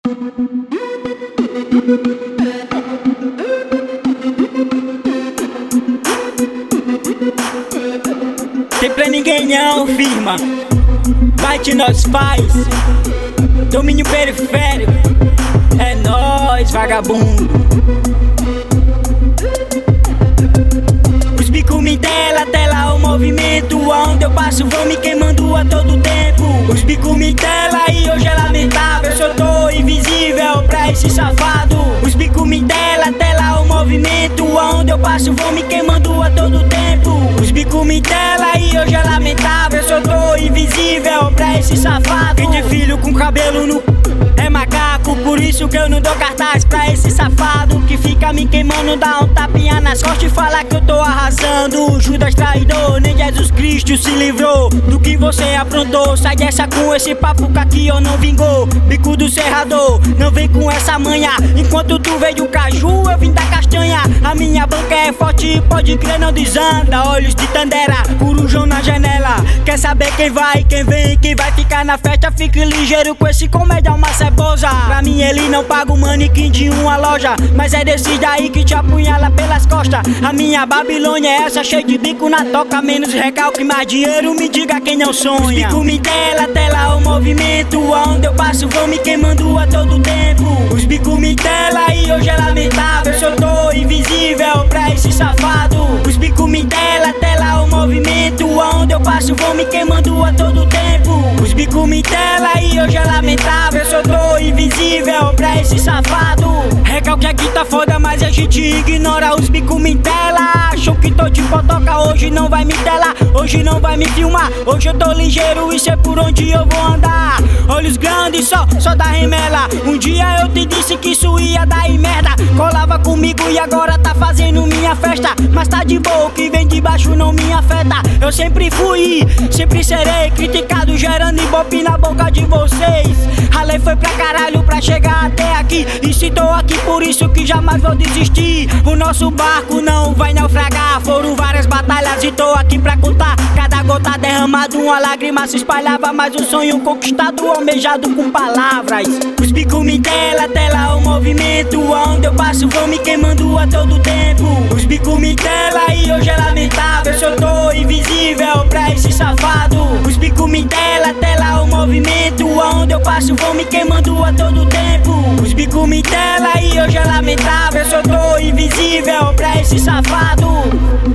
Tem pra ninguém não, firma. Bate nós faz. Domínio periférico. É nóis, vagabundo. Os bicos me tela o movimento. Aonde eu passo vão me queimando a todo tempo. Os bicos me tela e hoje é lamentável. Eu só tô invisível pra esse safado. Os bicos me tela o movimento. Aonde eu passo vão me queimando a todo tempo. Os bicos me tela e hoje é lamentável. Eu só tô invisível pra esse safado. Quem tem filho com cabelo no é macaco, por isso que eu não dou cartaz pra esse safado que fica me queimando, dá um tapinha nas costas e fala que eu tô arrasando. Judas traidor, nem Jesus Cristo se livrou do que você aprontou. Sai dessa com esse papo que aqui eu não vingou. Bico do serrador, não vem com essa manha. Enquanto tu veio do caju, eu vim da castanha. A minha banca é forte, pode crer, não desanda. Olhos de Tandera, corujão na janela. Quer saber quem vai, quem vem, quem vai ficar na festa? Fique ligeiro com esse comédia, uma cebosa. Pra mim ele não paga o manequim de uma loja, mas é desses daí que te apunhala pelas costas. A minha Babilônia é essa, cheia de bico na toca. Menos recalque, mais dinheiro, me diga quem não sonha. Os bico me tela o movimento. Aonde eu passo vão me queimando a todo tempo. Os bico me tela e hoje é lamentável. Eu só tô invisível pra esse safado. Os bico me tela o movimento. Aonde eu passo vão me queimando a todo tempo. Os bico me tela e hoje é lamentável. Eu só tô invisível pra esse safado. Recalque aqui tá foda, mas a gente ignora. Os bico me tela, acham que tô de potoca. Hoje não vai me telar, hoje não vai me filmar. Hoje eu tô ligeiro e sei por onde eu vou andar. Olhos grandes só da remela. Um dia eu te disse que isso ia dar em merda. Colava comigo e agora tá fazendo minha festa. Mas tá de boa, o que vem de baixo não me afeta. Eu sempre fui, sempre serei criticado, gerando ibope na boca de vocês. Ralei foi pra caralho pra chegar até aqui. E se tô aqui por isso que jamais vou desistir. O nosso barco não vai naufragar. Foram várias batalhas e tô aqui pra contar. Cada gota derramada, uma lágrima se espalhava. Mas um sonho conquistado, almejado com palavras. Os bicos me tela o movimento. Aonde eu passo vão me queimando a todo tempo. Os bicos me tela e hoje é lamentável. Eu só tô invisível pra esse safado. Os bicos me tela o movimento. Aonde eu passo vão me queimando a todo tempo. Os bicos me tela e hoje é lamentável. Eu só tô invisível pra esse safado.